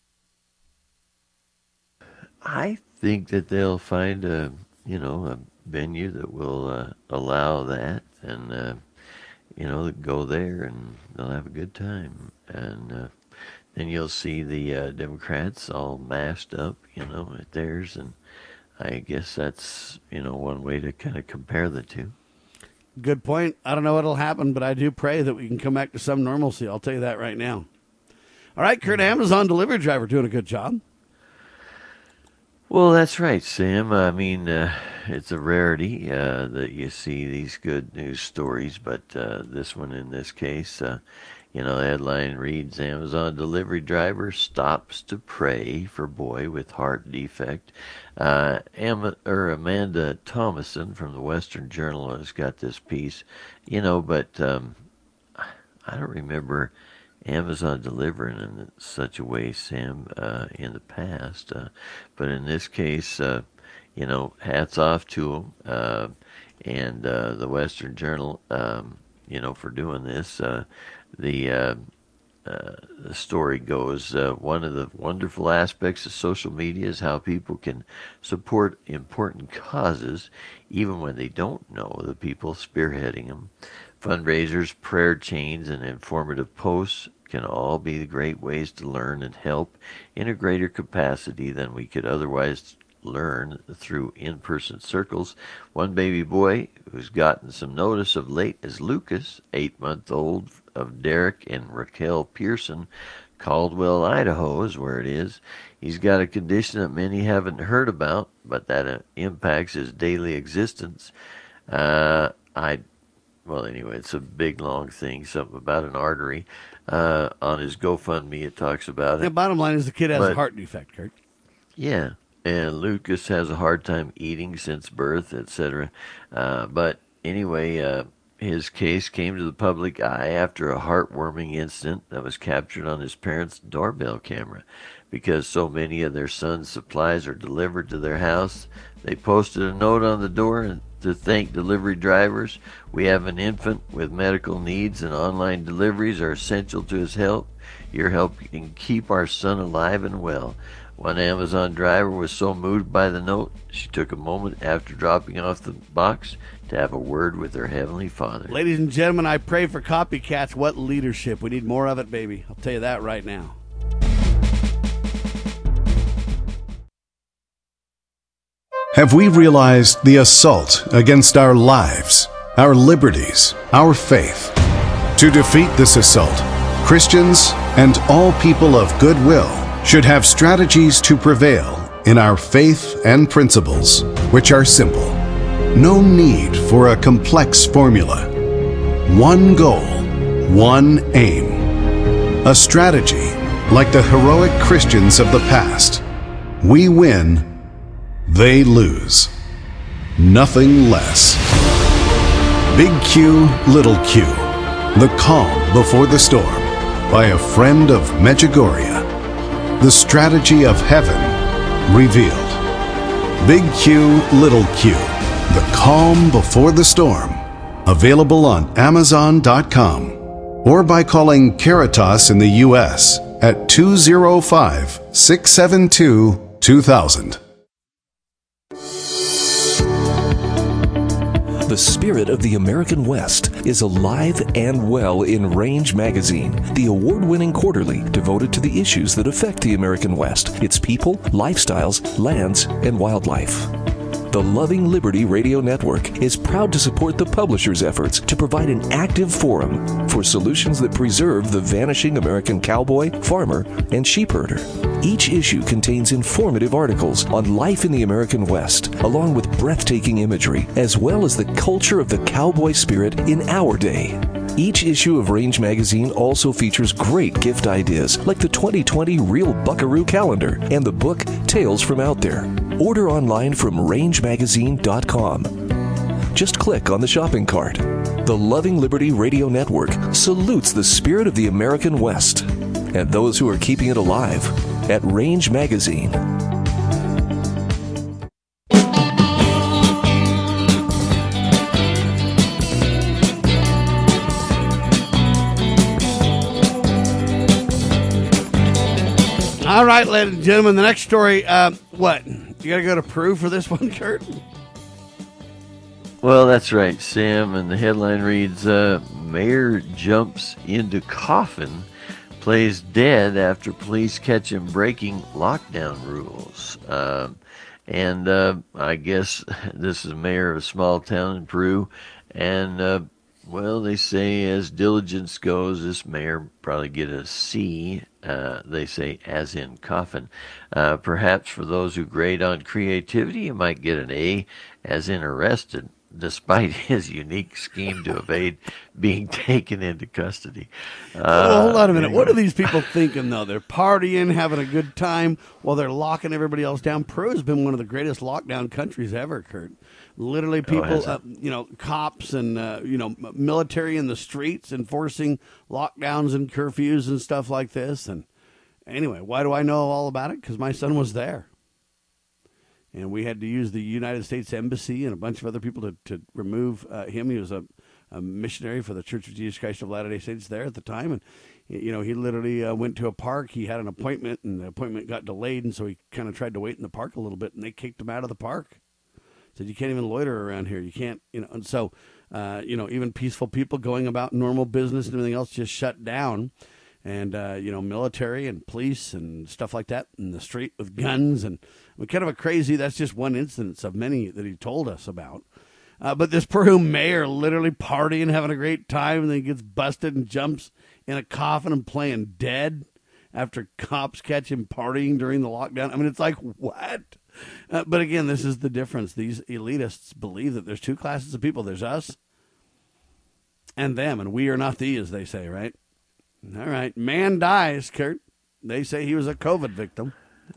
I think that they'll find a, you know, a venue that will uh, allow that, and uh, you know, go there and they'll have a good time, and uh, then you'll see the uh, Democrats all masked up, you know, at theirs, and I guess that's you know one way to kind of compare the two. Good point. I don't know what'll happen, but I do pray that we can come back to some normalcy. I'll tell you that right now. All right, Kurt, Amazon delivery driver doing a good job. Well, that's right, Sam. I mean, uh, it's a rarity uh, that you see these good news stories, but uh, this one in this case, uh, you know, the headline reads, Amazon delivery driver stops to pray for boy with heart defect. Uh, Am- or Amanda Thomason from the Western Journal has got this piece, you know, but um, I don't remember Amazon delivering in such a way, Sam, uh, in the past. Uh, but in this case, uh, you know, hats off to them uh, and uh, the Western Journal, um, you know, for doing this. Uh, the, uh, uh, the story goes, uh, one of the wonderful aspects of social media is how people can support important causes even when they don't know the people spearheading them. Fundraisers, prayer chains, and informative posts can all be great ways to learn and help in a greater capacity than we could otherwise learn through in-person circles. One baby boy who's gotten some notice of late is Lucas, eight-month-old of Derek and Raquel Pearson. Caldwell, Idaho is where it is. He's got a condition that many haven't heard about, but that uh, impacts his daily existence. Uh, I Well, anyway, it's a big, long thing, something about an artery. Uh, on his GoFundMe, it talks about it. The bottom line is the kid has but, a heart defect, Kurt. Yeah, and Lucas has a hard time eating since birth, et cetera. Uh, but anyway, uh, his case came to the public eye after a heartwarming incident that was captured on his parents' doorbell camera. Because so many of their son's supplies are delivered to their house, they posted a note on the door and to thank delivery drivers. We have an infant with medical needs and online deliveries are essential to his health. Your help can keep our son alive and well. One Amazon driver was so moved by the note, she took a moment after dropping off the box to have a word with her Heavenly Father. Ladies and gentlemen, I pray for copycats. What leadership. We need more of it, baby. I'll tell you that right now. Have we realized the assault against our lives, our liberties, our faith? To defeat this assault, Christians and all people of goodwill should have strategies to prevail in our faith and principles, which are simple. No need for a complex formula. One goal, one aim. A strategy like the heroic Christians of the past. We win, they lose. Nothing less. Big Q, Little Q. The Calm Before the Storm by a friend of Medjugorje. The strategy of heaven revealed. Big Q, Little Q. The Calm Before the Storm. Available on Amazon dot com or by calling Caritas in the U S at two oh five, six seven two, two thousand. The spirit of the American West is alive and well in Range Magazine, the award-winning quarterly devoted to the issues that affect the American West, its people, lifestyles, lands, and wildlife. The Loving Liberty Radio Network is proud to support the publisher's efforts to provide an active forum for solutions that preserve the vanishing American cowboy, farmer, and sheepherder. Each issue contains informative articles on life in the American West, along with breathtaking imagery, as well as the culture of the cowboy spirit in our day. Each issue of Range Magazine also features great gift ideas like the twenty twenty Real Buckaroo Calendar and the book Tales from Out There. Order online from range magazine dot com. Just click on the shopping cart. The Loving Liberty Radio Network salutes the spirit of the American West and those who are keeping it alive at Range Magazine. All right, ladies and gentlemen, the next story, uh, what? You got to go to Peru for this one, Kurt? Well, that's right, Sam. And the headline reads, uh, Mayor jumps into coffin, plays dead after police catch him breaking lockdown rules. Um, and uh, I guess this is a mayor of a small town in Peru. And, uh, well, they say as diligence goes, this mayor probably get a C. Uh, they say as in coffin. Uh, perhaps for those who grade on creativity, you might get an A, as in arrested, despite his unique scheme to evade being taken into custody. Uh, well, hold on a minute. Anyway. What are these people thinking, though? They're partying, having a good time while they're locking everybody else down. Peru has been one of the greatest lockdown countries ever, Kurt. Literally, people, oh, uh, you know, cops and, uh, you know, military in the streets enforcing lockdowns and curfews and stuff like this. And anyway, why do I know all about it? Because my son was there. And we had to use the United States Embassy and a bunch of other people to, to remove uh, him. He was a, a missionary for the Church of Jesus Christ of Latter-day Saints there at the time. And, you know, he literally uh, went to a park. He had an appointment, and the appointment got delayed. And so he kind of tried to wait in the park a little bit, and they kicked him out of the park. Said, you can't even loiter around here. You can't, you know. And so, uh, you know, even peaceful people going about normal business and everything else just shut down. And, uh, you know, military and police and stuff like that in the street with guns. And I mean, kind of a crazy, that's just one instance of many that he told us about. Uh, but this Peru mayor literally partying, having a great time, and then he gets busted and jumps in a coffin and playing dead after cops catch him partying during the lockdown. I mean, it's like, what? Uh, but again, this is the difference. These elitists believe that there's two classes of people. There's us and them, and we are not thee, as they say, right? All right. Man dies, Kurt. They say he was a COVID victim.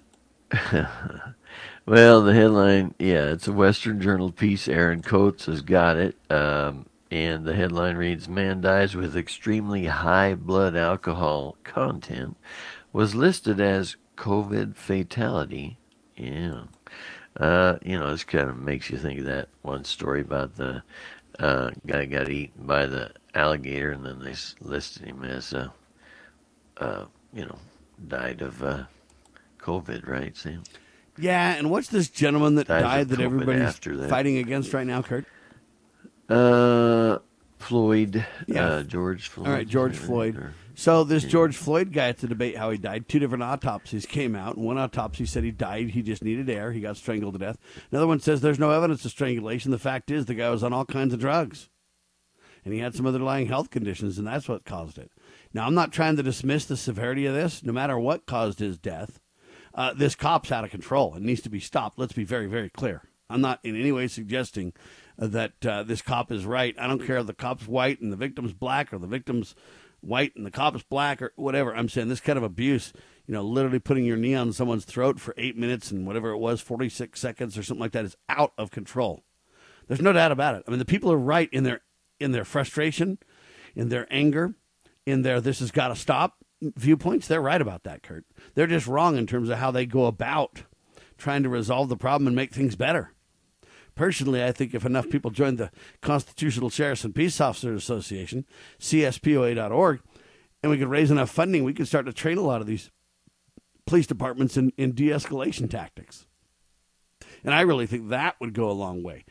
Well, the headline, yeah, it's a Western Journal piece. Aaron Coates has got it. Um, and the headline reads, Man dies with extremely high blood alcohol content. Was listed as COVID fatality. Yeah. Uh, you know, this kind of makes you think of that one story about the uh, guy got eaten by the alligator, and then they listed him as, uh, uh, you know, died of uh, COVID, right, Sam? Yeah, and what's this gentleman that died, died that COVID everybody's that. fighting against right now, Kurt? Uh, Floyd. Yeah. Uh, George Floyd. All right, George Floyd. Or, so this George Floyd guy, at the debate how he died, two different autopsies came out. One autopsy said he died, he just needed air, he got strangled to death. Another one says there's no evidence of strangulation. The fact is the guy was on all kinds of drugs. And he had some underlying health conditions, and that's what caused it. Now, I'm not trying to dismiss the severity of this. No matter what caused his death, uh, this cop's out of control. It needs to be stopped. Let's be very, very clear. I'm not in any way suggesting uh, that uh, this cop is right. I don't care if the cop's white and the victim's black, or the victim's white and the cop's black, or whatever. I'm saying this kind of abuse, you know, literally putting your knee on someone's throat for eight minutes and whatever it was, forty-six seconds or something like that, is out of control. There's no doubt about it. I mean, the people are right in their in their frustration, in their anger, in their this has got to stop viewpoints. They're right about that, Kurt. They're just wrong in terms of how they go about trying to resolve the problem and make things better. Personally, I think if enough people joined the Constitutional Sheriffs and Peace Officers Association, C S P O A dot org, and we could raise enough funding, we could start to train a lot of these police departments in, in de-escalation tactics. And I really think that would go a long way.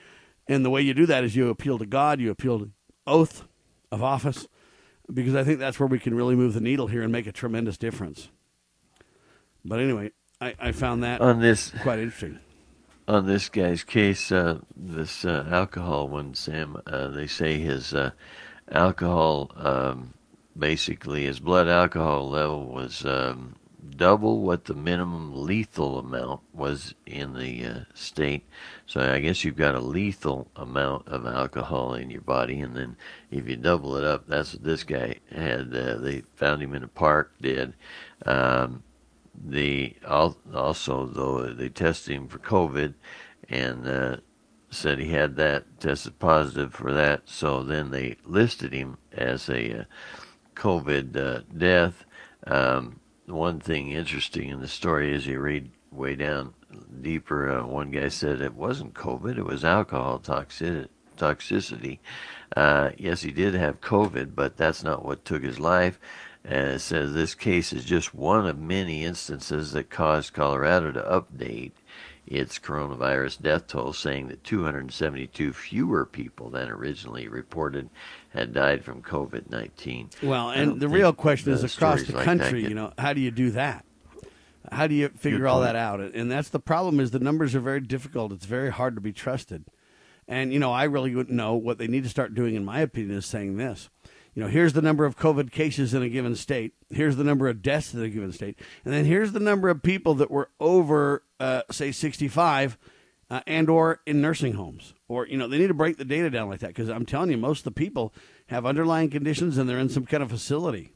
And the way you do that is you appeal to God, you appeal to oath of office, because I think that's where we can really move the needle here and make a tremendous difference. But anyway, I, I found that on this, quite interesting. On this guy's case, uh, this uh, alcohol one, Sam, uh, they say his uh, alcohol, um, basically his blood alcohol level was um, double what the minimum lethal amount was in the uh, state. So I guess you've got a lethal amount of alcohol in your body, and then if you double it up, that's what this guy had. Uh, they found him in a park dead. Um, the also though they tested him for COVID, and uh, said he had that, tested positive for that. So then they listed him as a uh, COVID uh, death. Um, one thing interesting in the story is you read way down deeper. Uh, one guy said it wasn't COVID; it was alcohol toxicity. Toxicity. Uh, yes, he did have COVID, but that's not what took his life. And it says this case is just one of many instances that caused Colorado to update its coronavirus death toll, saying that two hundred seventy-two fewer people than originally reported had died from COVID nineteen. Well, and the real question is across the like country, get, you know, how do you do that? How do you figure all that out? And that's the problem, is the numbers are very difficult. It's very hard to be trusted. And, you know, I really wouldn't know. What they need to start doing, in my opinion, is saying this. You know, here's the number of COVID cases in a given state. Here's the number of deaths in a given state. And then here's the number of people that were over, uh, say, sixty-five uh, and or in nursing homes. Or, you know, they need to break the data down like that, because I'm telling you, most of the people have underlying conditions and they're in some kind of facility.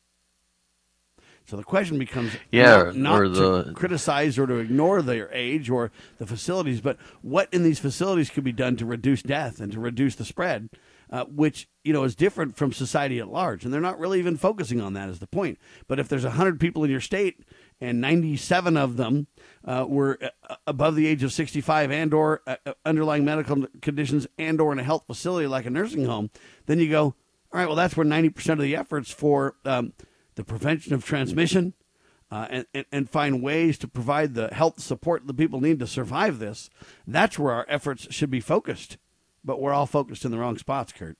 So the question becomes yeah, not, not or the, to criticize or to ignore their age or the facilities, but what in these facilities could be done to reduce death and to reduce the spread, uh, which, you know, is different from society at large. And they're not really even focusing on that, is the point. But if there's one hundred people in your state and ninety-seven of them uh, were above the age of sixty-five and or uh, underlying medical conditions and or in a health facility like a nursing home, then you go, all right, well, that's where ninety percent of the efforts for um, the prevention of transmission, uh, and, and, and find ways to provide the health support the people need to survive this. That's where our efforts should be focused. But we're all focused in the wrong spots, Kurt.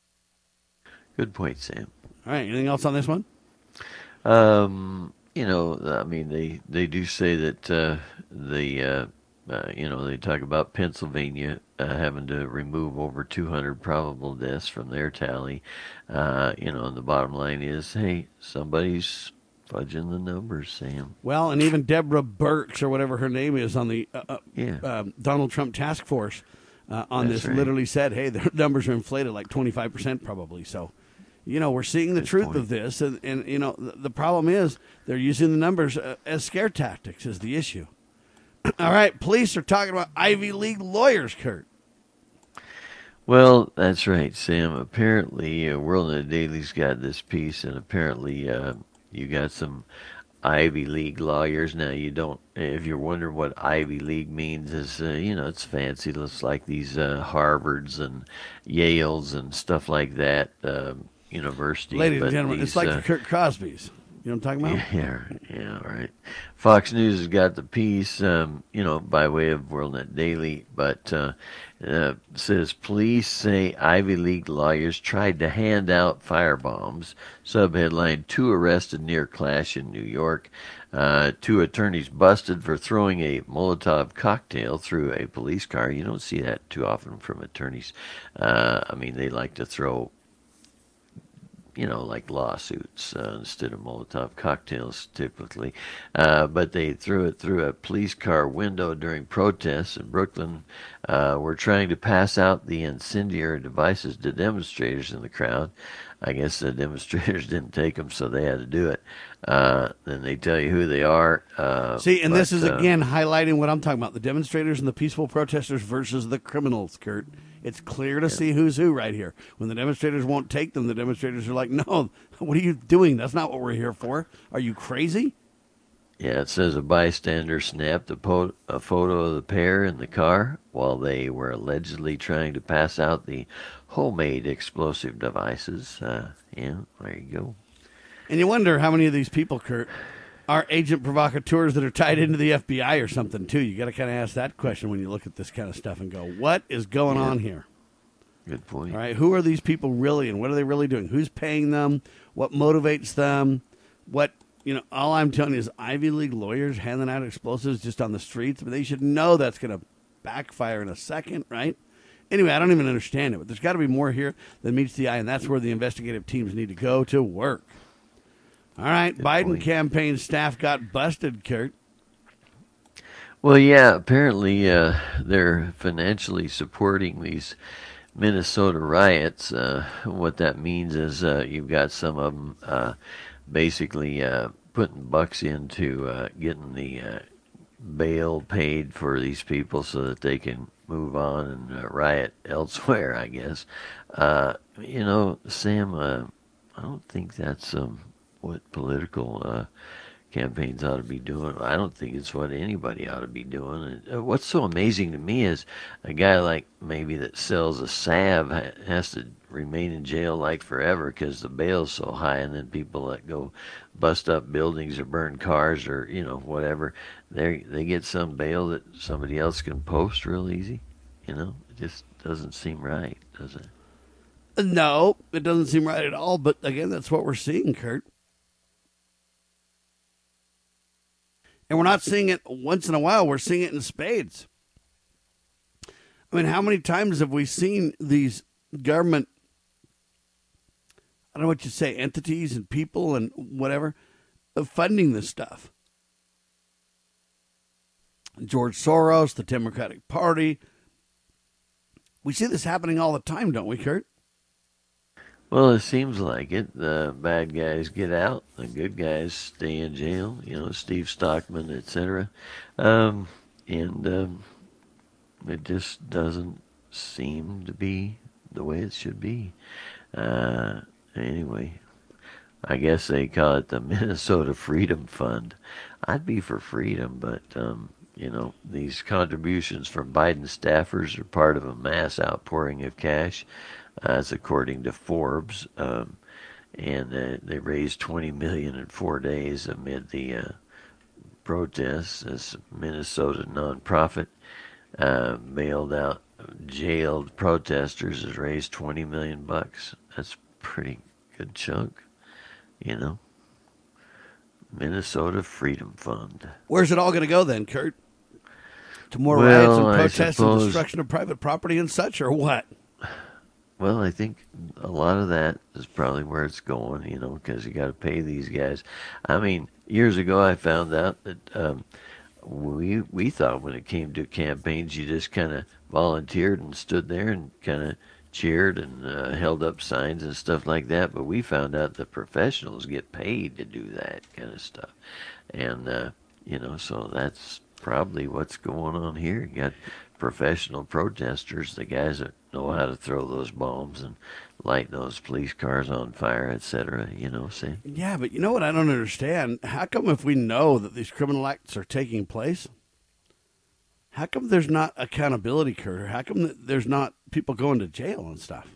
Good point, Sam. All right, anything else on this one? Um, you know, I mean, they, they do say that uh, the, uh, uh, you know, they talk about Pennsylvania uh, having to remove over two hundred probable deaths from their tally. Uh, you know, and the bottom line is, hey, somebody's fudging the numbers, Sam. Well, and even Deborah Birx, or whatever her name is, on the uh, yeah. um, Donald Trump task force uh, on That's this right. literally said, hey, the numbers are inflated like twenty-five percent probably. So, you know, we're seeing the Good truth point. of this. And, and, you know, the, the problem is they're using the numbers uh, as scare tactics is the issue. All right, police are talking about Ivy League lawyers, Kurt. Well, that's right, Sam. Apparently, uh, World Net Daily's got this piece, and apparently uh, you got some Ivy League lawyers. Now, you don't, if you're wondering what Ivy League means, is, uh, you know, it's fancy. It looks like these uh, Harvards and Yales and stuff like that, uh, university. Ladies but and gentlemen, these, it's like uh, the Kurt Crosby's. You know what I'm talking about? Yeah, yeah, right. Fox News has got the piece, um, you know, by way of World Net Daily, but uh, uh, says police say Ivy League lawyers tried to hand out firebombs. Subheadline: Two arrested near clash in New York. Uh, two attorneys busted for throwing a Molotov cocktail through a police car. You don't see that too often from attorneys. Uh, I mean, they like to throw, you know, like lawsuits uh, instead of Molotov cocktails typically. Uh, but they threw it through a police car window during protests in Brooklyn. Uh, were trying to pass out the incendiary devices to demonstrators in the crowd. I guess the demonstrators didn't take them, so they had to do it. Uh, then they tell you who they are. Uh, See, and but, this is, uh, again, highlighting what I'm talking about, the demonstrators and the peaceful protesters versus the criminals, Kurt. It's clear to Yeah. see who's who right here. When the demonstrators won't take them, the demonstrators are like, no, what are you doing? That's not what we're here for. Are you crazy? Yeah, it says a bystander snapped a, po- a photo of the pair in the car while they were allegedly trying to pass out the homemade explosive devices. Uh, yeah, there you go. And you wonder how many of these people, Kurt, are agent provocateurs that are tied into the F B I or something, too? You got to kind of ask that question when you look at this kind of stuff and go, what is going yeah. on here? Good point. All right, who are these people really, and what are they really doing? Who's paying them? What motivates them? What, you know, all I'm telling you is Ivy League lawyers handing out explosives just on the streets. But they should know that's going to backfire in a second, right? Anyway, I don't even understand it, but there's got to be more here than meets the eye, and that's where the investigative teams need to go to work. All right, Good Biden point. Campaign staff got busted, Kurt. Well, yeah, apparently uh, they're financially supporting these Minnesota riots. Uh, what that means is uh, you've got some of them uh, basically uh, putting bucks into uh, getting the uh, bail paid for these people so that they can move on and uh, riot elsewhere, I guess. Uh, you know, Sam, uh, I don't think that's um, what political uh, campaigns ought to be doing. I don't think it's what anybody ought to be doing. And what's so amazing to me is a guy like maybe that sells a salve has to remain in jail like forever because the bail's so high, and then people that go bust up buildings or burn cars or, you know, whatever, they they get some bail that somebody else can post real easy. You know, it just doesn't seem right, does it? No, it doesn't seem right at all. But again, that's what we're seeing, Kurt. And we're not seeing it once in a while. We're seeing it in spades. I mean, how many times have we seen these government, I don't know what you say, entities and people and whatever, of funding this stuff? George Soros, the Democratic Party. We see this happening all the time, don't we, Kurt? Well, it seems like it. The bad guys get out, the good guys stay in jail. You know, Steve Stockman, et cetera. Um, and um, it just doesn't seem to be the way it should be. Uh, anyway, I guess they call it the Minnesota Freedom Fund. I'd be for freedom, but um, you know, these contributions from Biden staffers are part of a mass outpouring of cash. That's according to Forbes, um, and uh, they raised twenty million dollars in four days amid the uh, protests. This Minnesota nonprofit uh, bailed out jailed protesters has raised twenty million bucks. That's a pretty good chunk, you know. Minnesota Freedom Fund. Where's it all going to go then, Kurt? To more well, riots and protests suppose, and destruction of private property and such, or what? Well, I think a lot of that is probably where it's going, you know, because you got to pay these guys. I mean, years ago I found out that um, we we thought when it came to campaigns, you just kind of volunteered and stood there and kind of cheered and uh, held up signs and stuff like that. But we found out that professionals get paid to do that kind of stuff, and uh, you know, so that's probably what's going on here. You got professional protesters, the guys that know how to throw those bombs and light those police cars on fire, et cetera, you know, see? Yeah, but you know what I don't understand? How come if we know that these criminal acts are taking place, how come there's not accountability, Kurt? How come that there's not people going to jail and stuff?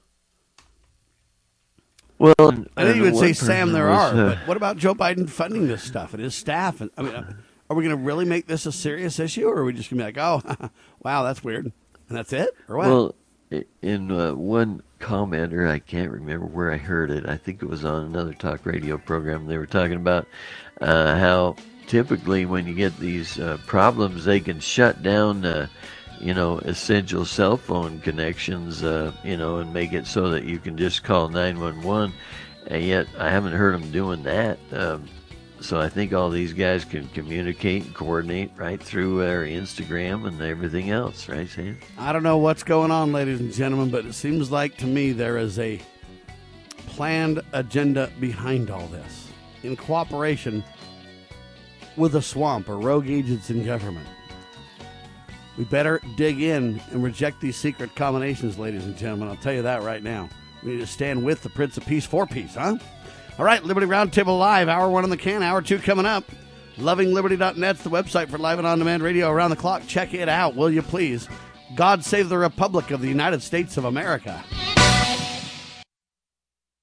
Well, I know you would say, Sam, there was, are, uh, but what about Joe Biden funding this stuff and his staff? And I mean, are we going to really make this a serious issue, or are we just going to be like, oh, wow, that's weird, and that's it, or what? Well, in uh, one commenter, I can't remember where I heard it. I think it was on another talk radio program. They were talking about uh, how typically when you get these uh, problems, they can shut down, uh, you know, essential cell phone connections, uh, you know, and make it so that you can just call nine one one. And yet, I haven't heard them doing that. Um, So I think all these guys can communicate and coordinate right through their Instagram and everything else, right, Sam? I don't know what's going on, ladies and gentlemen, but it seems like to me there is a planned agenda behind all this in cooperation with the swamp or rogue agents in government. We better dig in and reject these secret combinations, ladies and gentlemen. I'll tell you that right now. We need to stand with the Prince of Peace for peace, huh? All right, Liberty Roundtable Live, hour one on the can, hour two coming up. loving liberty dot net's the website for live and on-demand radio around the clock. Check it out, will you please? God save the Republic of the United States of America.